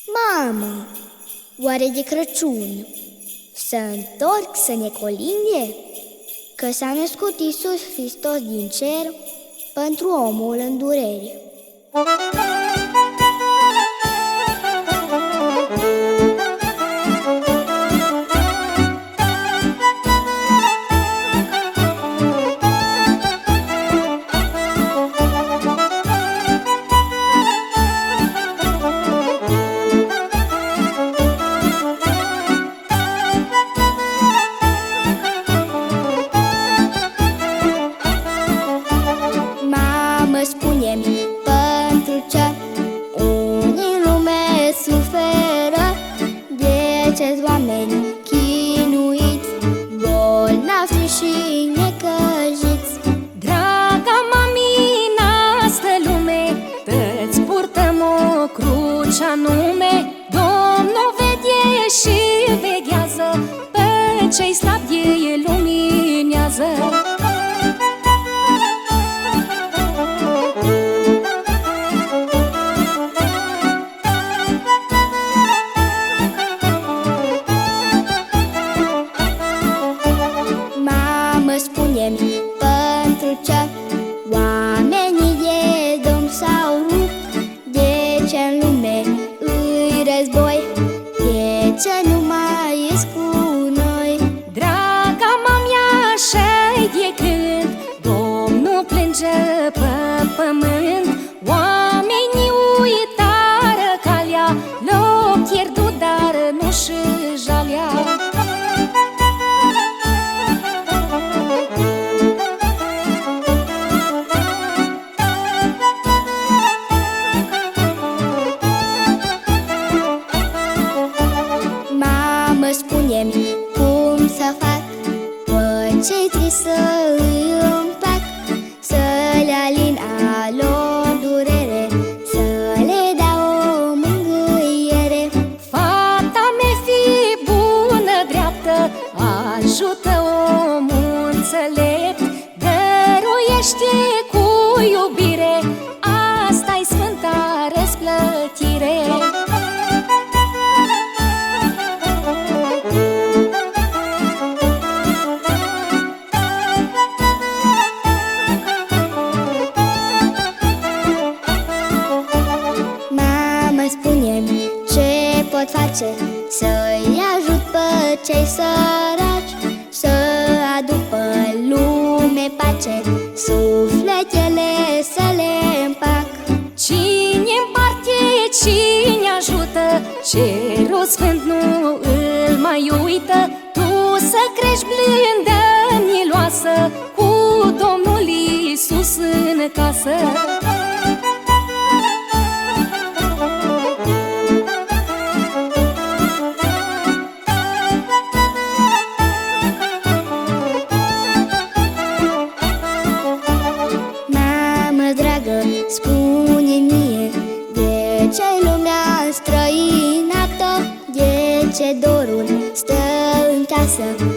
Mamă, oare de Crăciun să întorc să ne colinde? Că s-a născut Iisus Hristos din cer pentru omul în durere. Spune-mi, pentru ce unii lume suferă, de ce oameni chinuiți, bolnavi și necăjiți? Draga mami, în asta lume îți purtăm o cruce anume. Domnul vede și veghează, pe cei slabi el luminează. Spune-mi, pentru ce oamenii de Domn s-au rupt, de ce în lume îi război, de ce nu mai ești cu noi? Draga mamia, așa-i de când Domnul plânge pe pământ. Oamenii uitară calea, l-au pierdut, dar nu-și jalea. Spune-mi, cum să fac pe cei triști să îi împac, să le alin a lor durere, să le dau o mângâiere. Fata mea, fi bună, dreaptă, ajută omul înțelept, dăruiește cu iubire, asta-i sfânta răsplătire. Spune-mi, ce pot face să-i ajut pe cei săraci, să aduc pe lume pace, sufletele să le împac. Cine împarte, cine ajută, cerul sfânt nu îl mai uită. Tu să crești blândă, miloasă, cu Domnul Iisus în casă. Spune-mi, de ce lumea străinată, de ce dorul stă în casă?